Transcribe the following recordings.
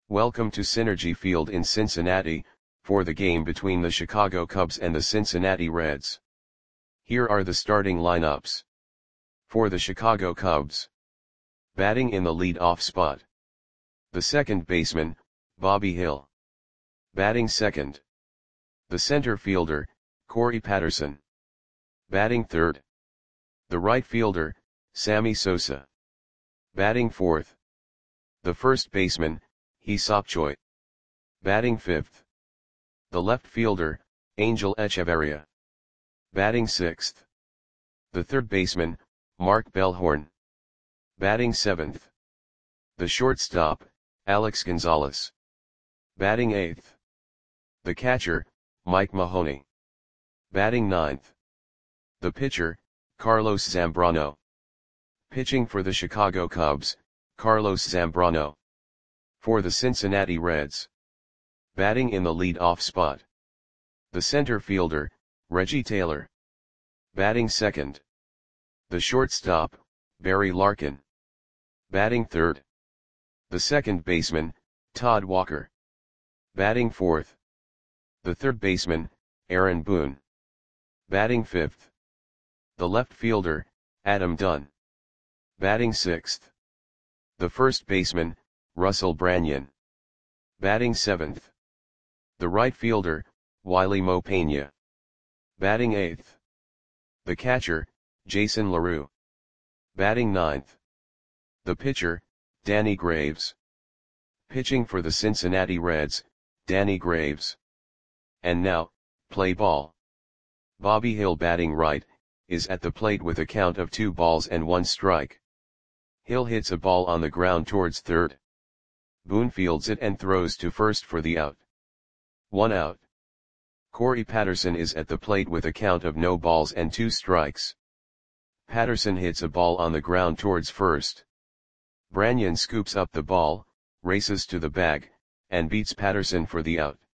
Welcome to Synergy Field in Cincinnati, for the game between the Chicago Cubs and the Cincinnati Reds. Here are the starting lineups. For the Chicago Cubs. Batting in the lead-off spot. The second baseman, Bobby Hill. Batting second. The center fielder, Corey Patterson. Batting third. The right fielder, Sammy Sosa. Batting fourth. The first baseman, Hee-Seop Choi. Batting fifth. The left fielder, Angel Echeverria. Batting sixth. The third baseman, Mark Bellhorn. Batting seventh. The shortstop, Alex Gonzalez. Batting eighth. The catcher, Mike Mahoney. Batting ninth. The pitcher, Carlos Zambrano. Pitching for the Chicago Cubs, Carlos Zambrano. For the Cincinnati Reds. Batting in the lead-off spot. The center fielder, Reggie Taylor. Batting second. The shortstop, Barry Larkin. Batting third. The second baseman, Todd Walker. Batting fourth. The third baseman, Aaron Boone. Batting fifth. The left fielder, Adam Dunn. Batting sixth. The first baseman, Russell Branyan. Batting seventh. The right fielder, Wiley Mo Peña. Batting eighth. The catcher, Jason LaRue. Batting ninth. The pitcher, Danny Graves. Pitching for the Cincinnati Reds, Danny Graves. And now, play ball. Bobby Hill batting right, is at the plate with a count of 2 balls and 1 strike. Hill hits a ball on the ground towards third. Boone fields it and throws to first for the out. 1 out. Corey Patterson is at the plate with a count of no balls and 2 strikes. Patterson hits a ball on the ground towards first. Branyan scoops up the ball, races to the bag, and beats Patterson for the out.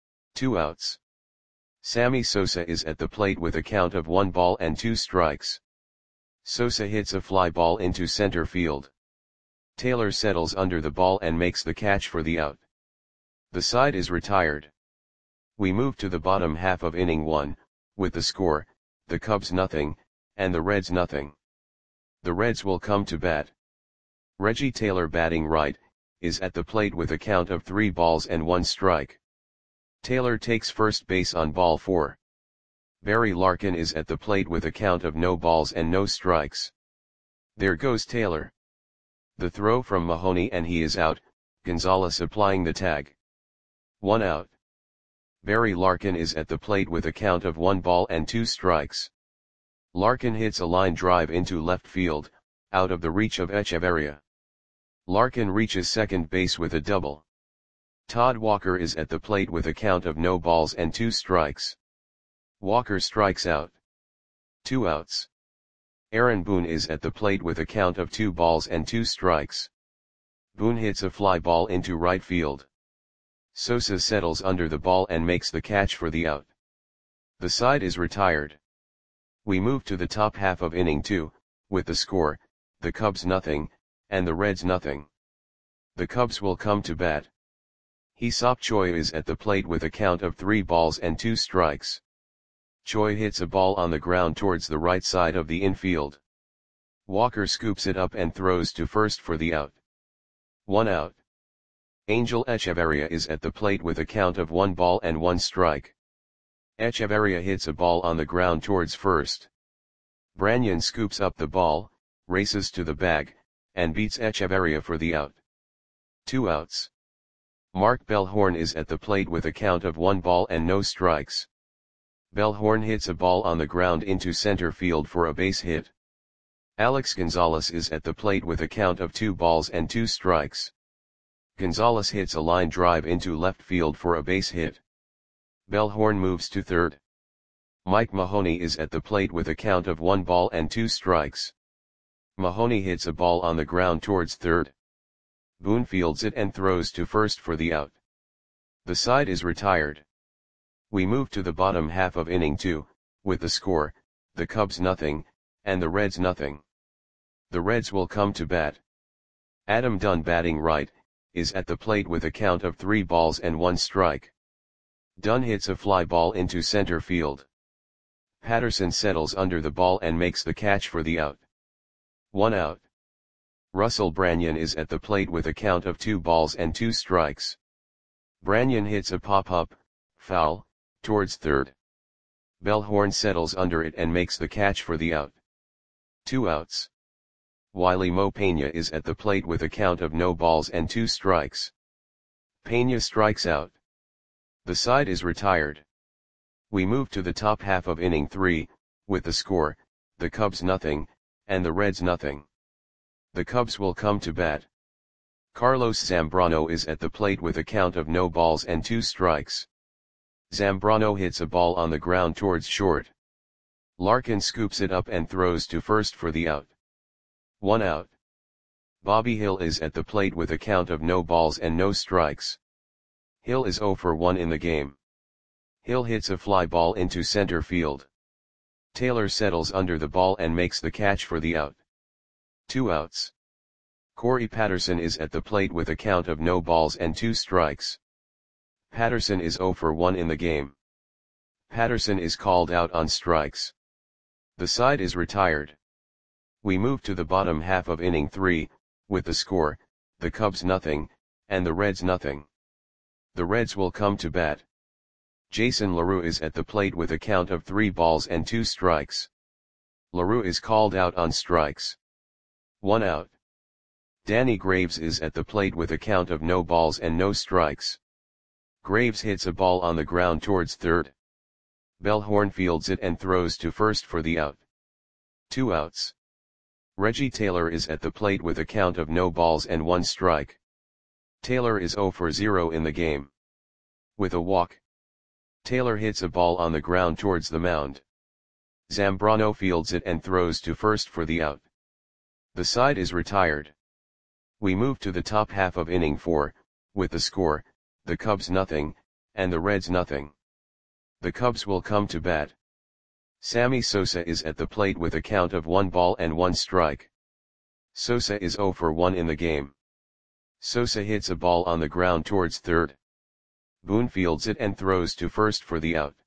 2 outs. Sammy Sosa is at the plate with a count of 1 ball and 2 strikes. Sosa hits a fly ball into center field. Taylor settles under the ball and makes the catch for the out. The side is retired. We move to the bottom half of inning 1, with the score, the Cubs nothing, and the Reds nothing. The Reds will come to bat. Reggie Taylor batting right, is at the plate with a count of 3 balls and 1 strike. Taylor takes first base on ball 4. Barry Larkin is at the plate with a count of no balls and no strikes. There goes Taylor. The throw from Mahoney and he is out, Gonzalez applying the tag. 1 out. Barry Larkin is at the plate with a count of 1 ball and 2 strikes. Larkin hits a line drive into left field, out of the reach of Echeverria. Larkin reaches second base with a double. Todd Walker is at the plate with a count of no balls and 2 strikes. Walker strikes out. 2 outs. Aaron Boone is at the plate with a count of 2 balls and 2 strikes. Boone hits a fly ball into right field. Sosa settles under the ball and makes the catch for the out. The side is retired. We move to the top half of inning 2, with the score, the Cubs nothing, and the Reds nothing. The Cubs will come to bat. Hee-Seop Choi is at the plate with a count of 3 balls and 2 strikes. Choi hits a ball on the ground towards the right side of the infield. Walker scoops it up and throws to first for the out. 1 out. Angel Echeverria is at the plate with a count of 1 ball and 1 strike. Echeverria hits a ball on the ground towards first. Branyan scoops up the ball, races to the bag, and beats Echeverria for the out. 2 outs. Mark Bellhorn is at the plate with a count of 1 ball and no strikes. Bellhorn hits a ball on the ground into center field for a base hit. Alex Gonzalez is at the plate with a count of 2 balls and 2 strikes. Gonzalez hits a line drive into left field for a base hit. Bellhorn moves to third. Mike Mahoney is at the plate with a count of 1 ball and 2 strikes. Mahoney hits a ball on the ground towards third. Boone fields it and throws to first for the out. The side is retired. We move to the bottom half of inning 2, with the score, the Cubs nothing, and the Reds nothing. The Reds will come to bat. Adam Dunn batting right, is at the plate with a count of 3 balls and 1 strike. Dunn hits a fly ball into center field. Patterson settles under the ball and makes the catch for the out. 1 out. Russell Branyan is at the plate with a count of 2 balls and 2 strikes. Branyan hits a pop-up, foul, towards third. Bellhorn settles under it and makes the catch for the out. 2 outs. Wiley Mo Peña is at the plate with a count of no balls and 2 strikes. Peña strikes out. The side is retired. We move to the top half of inning 3, with the score, the Cubs nothing, and the Reds nothing. The Cubs will come to bat. Carlos Zambrano is at the plate with a count of no balls and 2 strikes. Zambrano hits a ball on the ground towards short. Larkin scoops it up and throws to first for the out. 1 out. Bobby Hill is at the plate with a count of no balls and no strikes. Hill is 0 for 1 in the game. Hill hits a fly ball into center field. Taylor settles under the ball and makes the catch for the out. 2 outs. Corey Patterson is at the plate with a count of no balls and 2 strikes. Patterson is 0 for 1 in the game. Patterson is called out on strikes. The side is retired. We move to the bottom half of inning 3, with the score, the Cubs nothing, and the Reds nothing. The Reds will come to bat. Jason LaRue is at the plate with a count of 3 balls and 2 strikes. LaRue is called out on strikes. 1 out. Danny Graves is at the plate with a count of no balls and no strikes. Graves hits a ball on the ground towards third. Bellhorn fields it and throws to first for the out. 2 outs. Reggie Taylor is at the plate with a count of no balls and 1 strike. Taylor is 0 for 0 in the game. With a walk, Taylor hits a ball on the ground towards the mound. Zambrano fields it and throws to first for the out. The side is retired. We move to the top half of inning 4, with the score, the Cubs nothing, and the Reds nothing. The Cubs will come to bat. Sammy Sosa is at the plate with a count of 1 ball and 1 strike. Sosa is 0 for 1 in the game. Sosa hits a ball on the ground towards third. Boone fields it and throws to first for the out.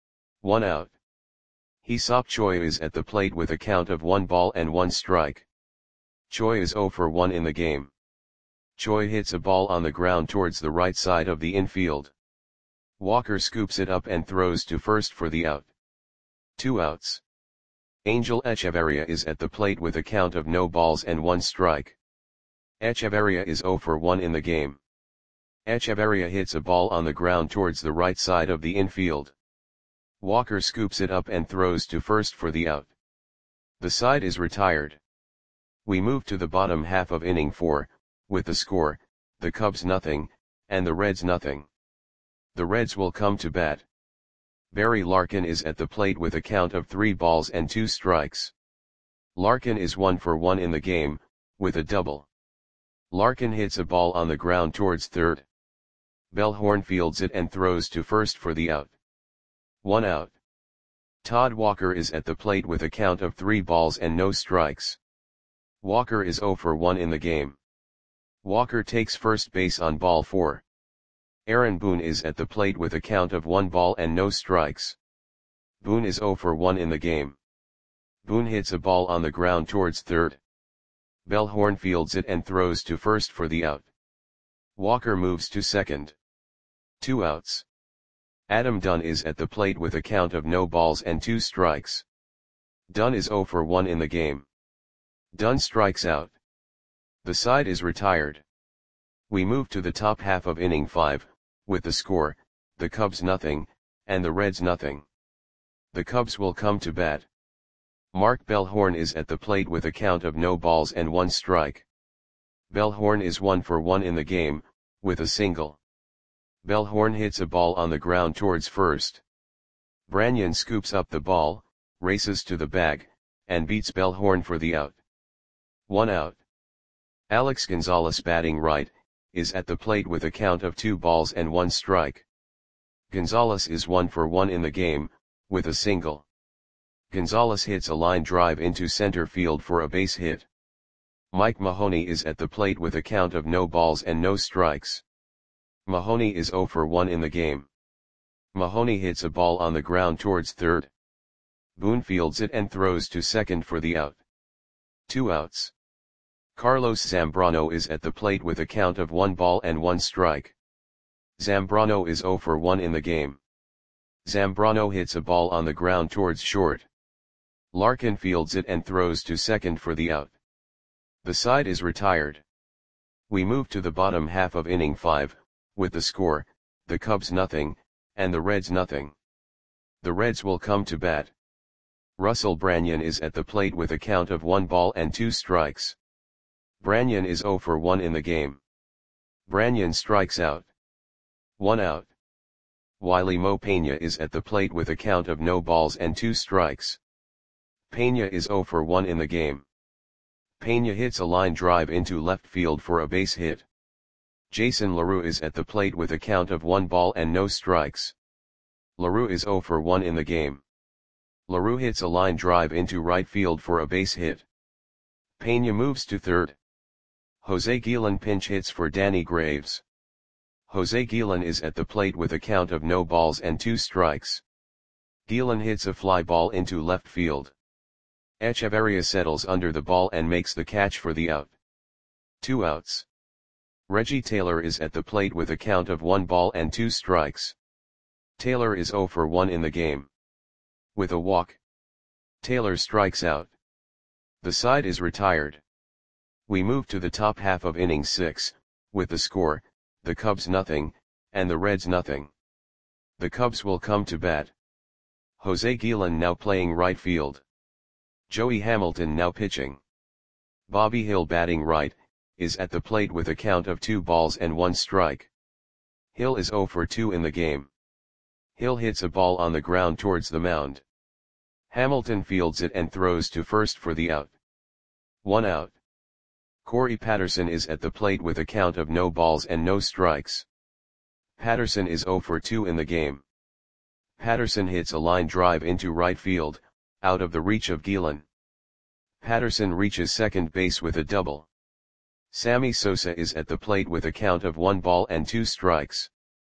1 out. Hee-Seop Choi is at the plate with a count of 1 ball and 1 strike. Choi is 0 for 1 in the game. Choi hits a ball on the ground towards the right side of the infield. Walker scoops it up and throws to first for the out. 2 outs. Angel Echeverria is at the plate with a count of no balls and 1 strike. Echeverria is 0 for 1 in the game. Echeverria hits a ball on the ground towards the right side of the infield. Walker scoops it up and throws to first for the out. The side is retired. We move to the bottom half of inning 4, with the score, the Cubs nothing, and the Reds nothing. The Reds will come to bat. Barry Larkin is at the plate with a count of 3 balls and 2 strikes. Larkin is 1 for 1 in the game, with a double. Larkin hits a ball on the ground towards third. Bellhorn fields it and throws to first for the out. 1 out. Todd Walker is at the plate with a count of 3 balls and no strikes. Walker is 0 for 1 in the game. Walker takes first base on ball 4. Aaron Boone is at the plate with a count of 1 ball and no strikes. Boone is 0 for 1 in the game. Boone hits a ball on the ground towards third. Bellhorn fields it and throws to first for the out. Walker moves to second. 2 outs. Adam Dunn is at the plate with a count of no balls and 2 strikes. Dunn is 0 for 1 in the game. Dunn strikes out. The side is retired. We move to the top half of inning 5, with the score, the Cubs nothing, and the Reds nothing. The Cubs will come to bat. Mark Bellhorn is at the plate with a count of no balls and 1 strike. Bellhorn is 1 for 1 in the game, with a single. Bellhorn hits a ball on the ground towards first. Branyan scoops up the ball, races to the bag, and beats Bellhorn for the out. 1 out. Alex Gonzalez, batting right, is at the plate with a count of 2 balls and 1 strike. Gonzalez is 1 for 1 in the game, with a single. Gonzalez hits a line drive into center field for a base hit. Mike Mahoney is at the plate with a count of no balls and no strikes. Mahoney is 0 for 1 in the game. Mahoney hits a ball on the ground towards third. Boone fields it and throws to second for the out. 2 outs. Carlos Zambrano is at the plate with a count of 1 ball and 1 strike. Zambrano is 0 for 1 in the game. Zambrano hits a ball on the ground towards short. Larkin fields it and throws to second for the out. The side is retired. We move to the bottom half of inning 5, with the score, the Cubs nothing, and the Reds nothing. The Reds will come to bat. Russell Branyan is at the plate with a count of 1 ball and 2 strikes. Branyan is 0 for 1 in the game. Branyan strikes out. 1 out. Wiley Mo Peña is at the plate with a count of no balls and 2 strikes. Peña is 0 for 1 in the game. Peña hits a line drive into left field for a base hit. Jason LaRue is at the plate with a count of 1 ball and no strikes. LaRue is 0 for 1 in the game. LaRue hits a line drive into right field for a base hit. Peña moves to third. Jose Guillen pinch hits for Danny Graves. Jose Guillen is at the plate with a count of no balls and 2 strikes. Guillen hits a fly ball into left field. Echeverria settles under the ball and makes the catch for the out. 2 outs. Reggie Taylor is at the plate with a count of 1 ball and 2 strikes. Taylor is 0 for 1 in the game. With a walk, Taylor strikes out. The side is retired. We move to the top half of inning 6, with the score, the Cubs nothing, and the Reds nothing. The Cubs will come to bat. Jose Guillen now playing right field. Joey Hamilton now pitching. Bobby Hill batting right, is at the plate with a count of 2 balls and 1 strike. Hill is 0 for 2 in the game. Hill hits a ball on the ground towards the mound. Hamilton fields it and throws to first for the out. 1 out. Corey Patterson is at the plate with a count of no balls and no strikes. Patterson is 0 for 2 in the game. Patterson hits a line drive into right field, out of the reach of Guillen. Patterson reaches second base with a double. Sammy Sosa is at the plate with a count of 1 ball and 2 strikes.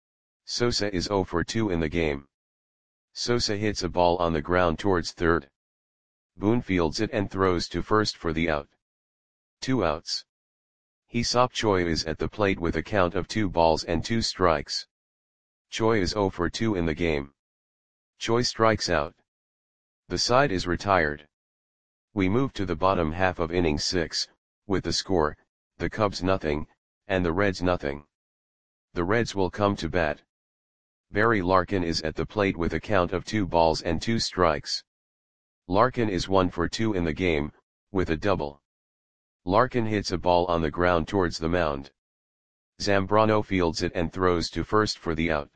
Sosa is 0 for 2 in the game. Sosa hits a ball on the ground towards third. Boone fields it and throws to first for the out. 2 outs. Hee-Seop Choi is at the plate with a count of 2 balls and 2 strikes. Choi is 0 for 2 in the game. Choi strikes out. The side is retired. We move to the bottom half of inning 6, with the score, the Cubs nothing, and the Reds nothing. The Reds will come to bat. Barry Larkin is at the plate with a count of 2 balls and 2 strikes. Larkin is 1 for 2 in the game, with a double. Larkin hits a ball on the ground towards the mound. Zambrano fields it and throws to first for the out.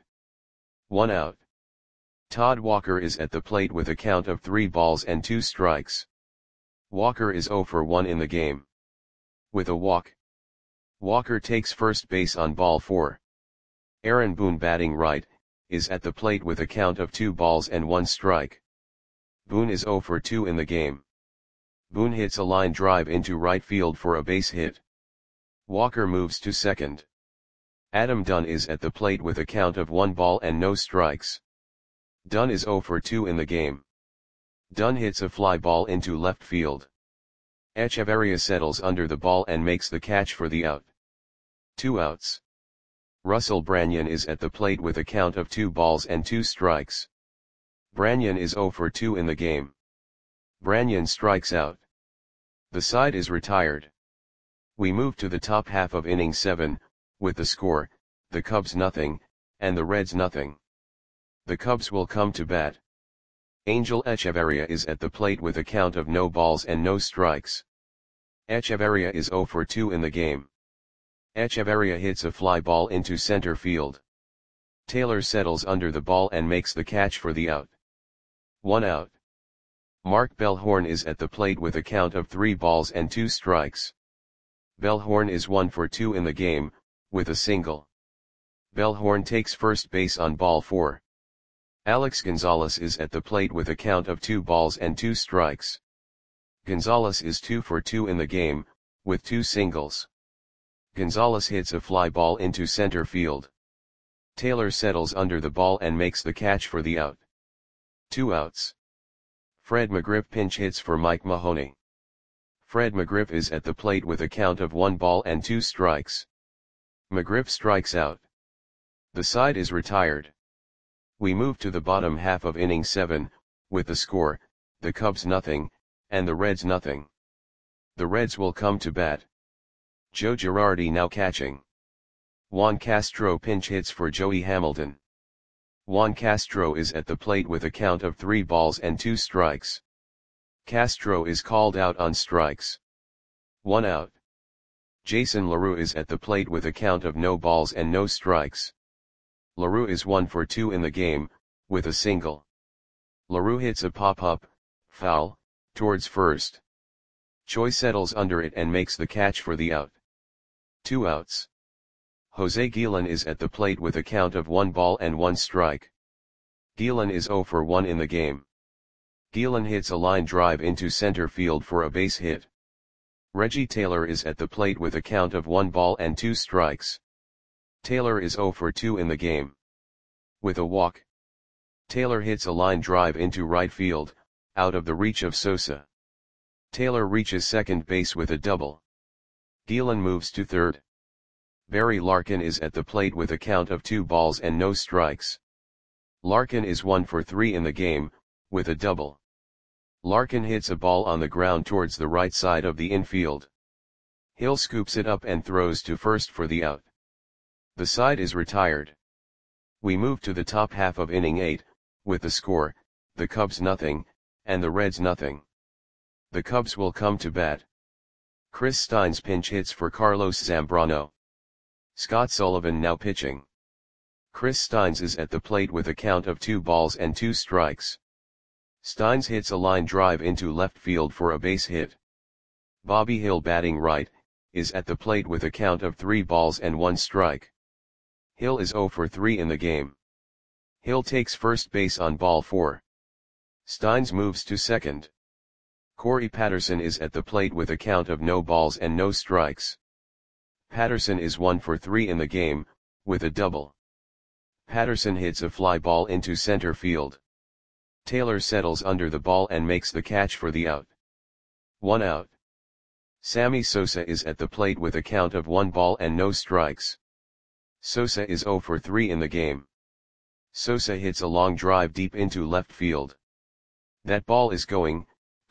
1 out. Todd Walker is at the plate with a count of 3 balls and 2 strikes. Walker is 0 for 1 in the game. With a walk, Walker takes first base on ball 4. Aaron Boone batting right, is at the plate with a count of 2 balls and 1 strike. Boone is 0 for 2 in the game. Boone hits a line drive into right field for a base hit. Walker moves to second. Adam Dunn is at the plate with a count of 1 ball and no strikes. Dunn is 0 for 2 in the game. Dunn hits a fly ball into left field. Echeverria settles under the ball and makes the catch for the out. 2 outs. Russell Branyan is at the plate with a count of 2 balls and 2 strikes. Branyan is 0 for 2 in the game. Branyan strikes out. The side is retired. We move to the top half of inning 7, with the score, the Cubs nothing, and the Reds nothing. The Cubs will come to bat. Angel Echeverria is at the plate with a count of no balls and no strikes. Echeverria is 0 for 2 in the game. Echeverria hits a fly ball into center field. Taylor settles under the ball and makes the catch for the out. 1 out. Mark Bellhorn is at the plate with a count of 3 balls and 2 strikes. Bellhorn is 1 for 2 in the game, with a single. Bellhorn takes first base on ball 4. Alex Gonzalez is at the plate with a count of 2 balls and 2 strikes. Gonzalez is 2 for 2 in the game, with 2 singles. Gonzalez hits a fly ball into center field. Taylor settles under the ball and makes the catch for the out. 2 outs. Fred McGriff pinch hits for Mike Mahoney. Fred McGriff is at the plate with a count of 1 ball and 2 strikes. McGriff strikes out. The side is retired. We move to the bottom half of inning 7, with the score, the Cubs nothing, and the Reds nothing. The Reds will come to bat. Joe Girardi now catching. Juan Castro pinch hits for Joey Hamilton. Juan Castro is at the plate with a count of 3 balls and 2 strikes. Castro is called out on strikes. 1 out. Jason LaRue is at the plate with a count of no balls and no strikes. LaRue is 1 for 2 in the game, with a single. LaRue hits a pop-up, foul, towards first. Choi settles under it and makes the catch for the out. 2 outs. Jose Guillen is at the plate with a count of 1 ball and 1 strike. Guillen is 0 for 1 in the game. Guillen hits a line drive into center field for a base hit. Reggie Taylor is at the plate with a count of 1 ball and 2 strikes. Taylor is 0 for 2 in the game. With a walk. Taylor hits a line drive into right field, out of the reach of Sosa. Taylor reaches second base with a double. Guillen moves to third. Barry Larkin is at the plate with a count of 2 balls and no strikes. Larkin is 1 for 3 in the game, with a double. Larkin hits a ball on the ground towards the right side of the infield. Hill scoops it up and throws to first for the out. The side is retired. We move to the top half of inning 8, with the score, the Cubs nothing, and the Reds nothing. The Cubs will come to bat. Chris Steins pinch hits for Carlos Zambrano. Scott Sullivan now pitching. Chris Steins is at the plate with a count of 2 balls and 2 strikes. Steins hits a line drive into left field for a base hit. Bobby Hill batting right, is at the plate with a count of 3 balls and 1 strike. Hill is 0 for 3 in the game. Hill takes first base on ball 4. Steins moves to second. Corey Patterson is at the plate with a count of no balls and no strikes. Patterson is 1 for 3 in the game, with a double. Patterson hits a fly ball into center field. Taylor settles under the ball and makes the catch for the out. 1 out. Sammy Sosa is at the plate with a count of 1 ball and no strikes. Sosa is 0 for 3 in the game. Sosa hits a long drive deep into left field. That ball is gone.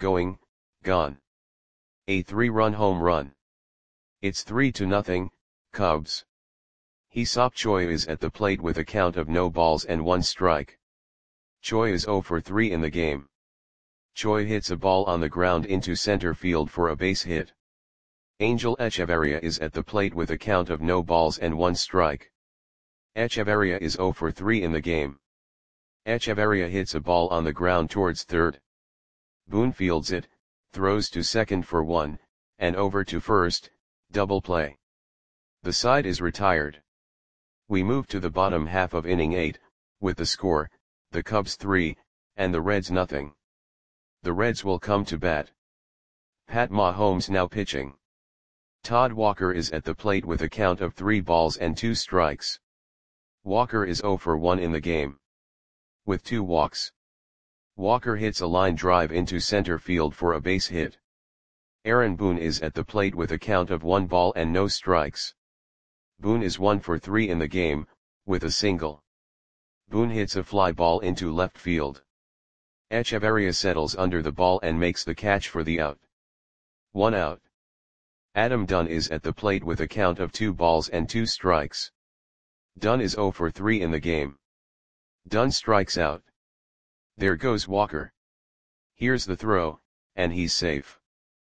A 3-run home run. It's 3-0, Cubs. Hee-Seop Choi is at the plate with a count of no balls and 1 strike. Choi is 0 for 3 in the game. Choi hits a ball on the ground into center field for a base hit. Angel Echeverria is at the plate with a count of no balls and 1 strike. Echeverria is 0 for 3 in the game. Echeverria hits a ball on the ground towards third. Boone fields it, throws to second for 1, and over to first, double play. The side is retired. We move to the bottom half of inning 8, with the score, the Cubs 3, and the Reds nothing. The Reds will come to bat. Pat Mahomes now pitching. Todd Walker is at the plate with a count of 3 balls and 2 strikes. Walker is 0 for 1 in the game. With 2 walks. Walker hits a line drive into center field for a base hit. Aaron Boone is at the plate with a count of 1 ball and no strikes. Boone is 1 for 3 in the game, with a single. Boone hits a fly ball into left field. Echeverria settles under the ball and makes the catch for the out. 1 out. Adam Dunn is at the plate with a count of 2 balls and 2 strikes. Dunn is 0 for 3 in the game. Dunn strikes out. There goes Walker. Here's the throw, and he's safe.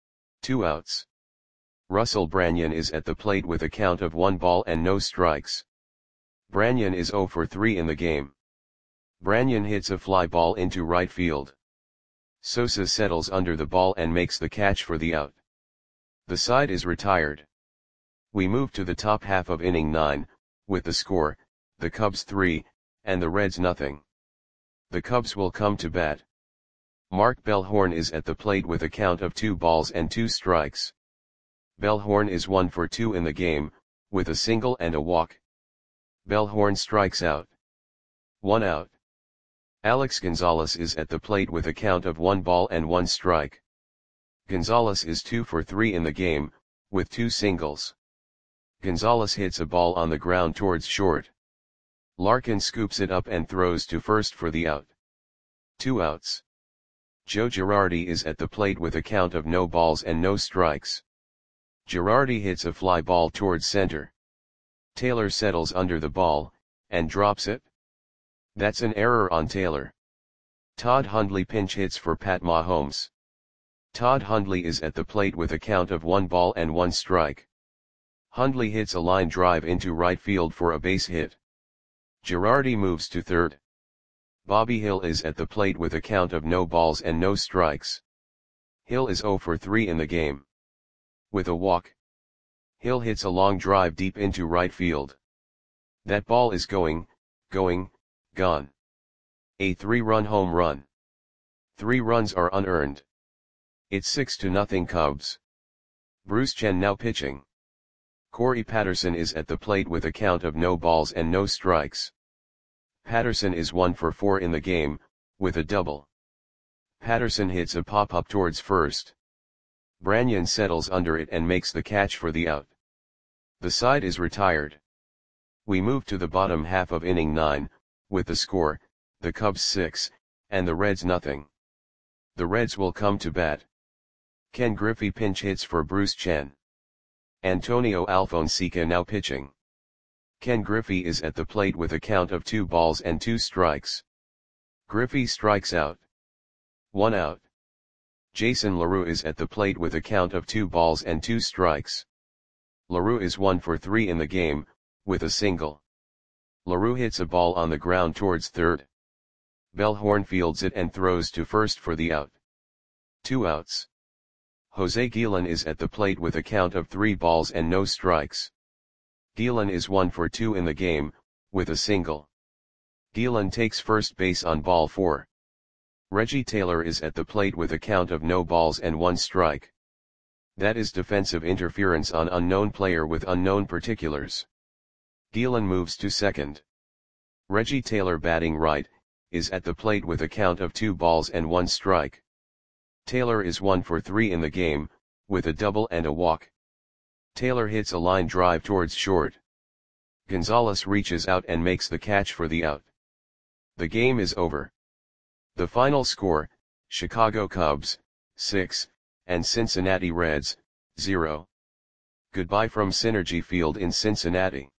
2 outs. Russell Branyan is at the plate with a count of 1 ball and no strikes. Branyan is 0 for 3 in the game. Branyan hits a fly ball into right field. Sosa settles under the ball and makes the catch for the out. The side is retired. We move to the top half of inning 9, with the score, the Cubs 3, and the Reds nothing. The Cubs will come to bat. Mark Bellhorn is at the plate with a count of 2 balls and 2 strikes. Bellhorn is 1 for 2 in the game, with a single and a walk. Bellhorn strikes out. 1 out. Alex Gonzalez is at the plate with a count of 1 ball and 1 strike. Gonzalez is 2 for 3 in the game, with 2 singles. Gonzalez hits a ball on the ground towards short. Larkin scoops it up and throws to first for the out. 2 outs. Joe Girardi is at the plate with a count of no balls and no strikes. Girardi hits a fly ball towards center. Taylor settles under the ball, and drops it. That's an error on Taylor. Todd Hundley pinch hits for Pat Mahomes. Todd Hundley is at the plate with a count of 1 ball and 1 strike. Hundley hits a line drive into right field for a base hit. Girardi moves to third. Bobby Hill is at the plate with a count of no balls and no strikes. Hill is 0 for 3 in the game. With a walk, Hill hits a long drive deep into right field. That ball is gone. A 3-run home run. 3 runs are unearned. It's 6-0 Cubs. Bruce Chen now pitching. Corey Patterson is at the plate with a count of no balls and no strikes. Patterson is 1 for 4 in the game, with a double. Patterson hits a pop-up towards first. Branyan settles under it and makes the catch for the out. The side is retired. We move to the bottom half of inning 9, with the score, the Cubs 6, and the Reds nothing. The Reds will come to bat. Ken Griffey pinch hits for Bruce Chen. Antonio Alfonseca now pitching. Ken Griffey is at the plate with a count of 2 balls and 2 strikes. Griffey strikes out. 1 out. Jason LaRue is at the plate with a count of 2 balls and 2 strikes. LaRue is 1 for 3 in the game, with a single. LaRue hits a ball on the ground towards third. Bellhorn fields it and throws to first for the out. 2 outs. Jose Guillen is at the plate with a count of 3 balls and no strikes. Guillen is 1 for 2 in the game, with a single. Guillen takes first base on ball 4. Reggie Taylor is at the plate with a count of no balls and 1 strike. That is defensive interference on unknown player with unknown particulars. Guillen moves to second. Reggie Taylor batting right, is at the plate with a count of 2 balls and 1 strike. Taylor is 1 for 3 in the game, with a double and a walk. Taylor hits a line drive towards short. Gonzalez reaches out and makes the catch for the out. The game is over. The final score, Chicago Cubs, 6, and Cincinnati Reds, 0. Goodbye from Synergy Field in Cincinnati.